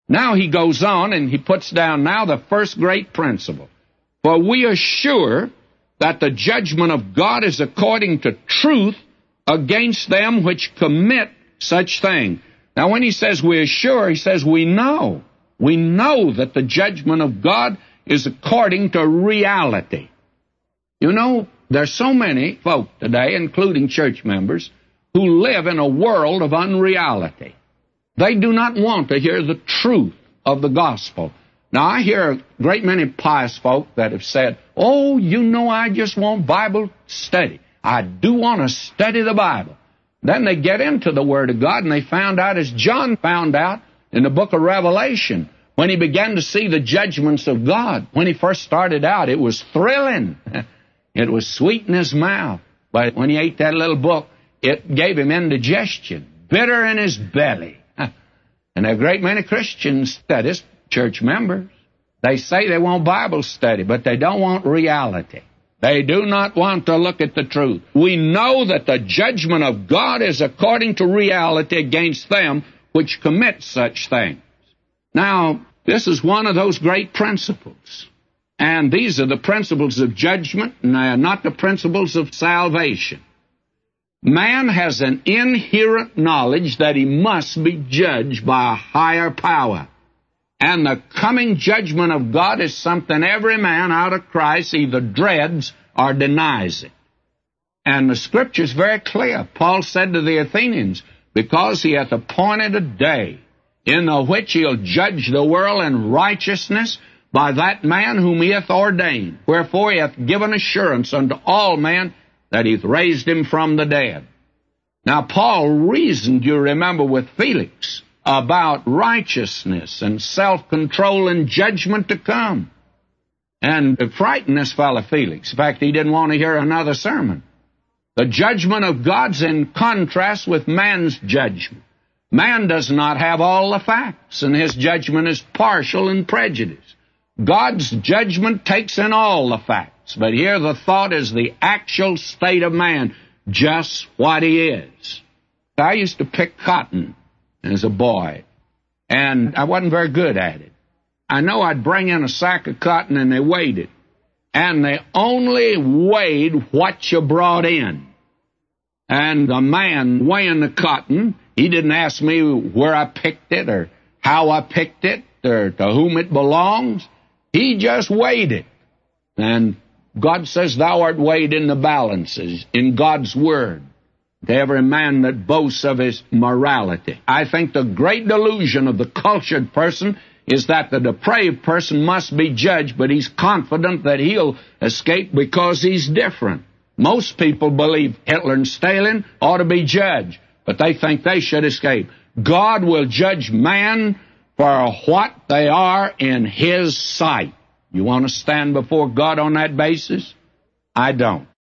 Now he goes on and he puts down now the first great principle. For we are sure that the judgment of God is according to truth against them which commit such thing. Now when he says we are sure, he says we know. We know that the judgment of God is according to reality. You know, there's so many folk today, including church members, who live in a world of unreality. They do not want to hear the truth of the gospel. Now, I hear a great many pious folk that have said, oh, you know, I just want Bible study. I do want to study the Bible. Then they get into the Word of God, and they found out, as John found out in the book of Revelation, when he began to see the judgments of God. When he first started out, it was thrilling. It was sweet in his mouth. But when he ate that little book, it gave him indigestion, bitter in his belly. And a great many Christians, that is, church members, they say they want Bible study, but they don't want reality. They do not want to look at the truth. We know that the judgment of God is according to reality against them which commit such things. Now, this is one of those great principles. And these are the principles of judgment, and they are not the principles of salvation. Man has an inherent knowledge that he must be judged by a higher power. And the coming judgment of God is something every man out of Christ either dreads or denies it. And the Scripture is very clear. Paul said to the Athenians, because he hath appointed a day in the which he'll judge the world in righteousness by that man whom he hath ordained. Wherefore he hath given assurance unto all men that he hath raised him from the dead. Now Paul reasoned, you remember, with Felix about righteousness and self-control and judgment to come. And it frightened this fellow Felix. In fact, he didn't want to hear another sermon. The judgment of God's in contrast with man's judgment. Man does not have all the facts, and his judgment is partial and prejudiced. God's judgment takes in all the facts, but here the thought is the actual state of man, just what he is. I used to pick cotton as a boy, and I wasn't very good at it. I know I'd bring in a sack of cotton, and they weighed it, and they only weighed what you brought in. And the man weighing the cotton, he didn't ask me where I picked it or how I picked it or to whom it belongs. He just weighed it. And God says, thou art weighed in the balances, in God's Word, to every man that boasts of his morality. I think the great delusion of the cultured person is that the depraved person must be judged, but he's confident that he'll escape because he's different. Most people believe Hitler and Stalin ought to be judged, but they think they should escape. God will judge man for what they are in His sight. You want to stand before God on that basis? I don't.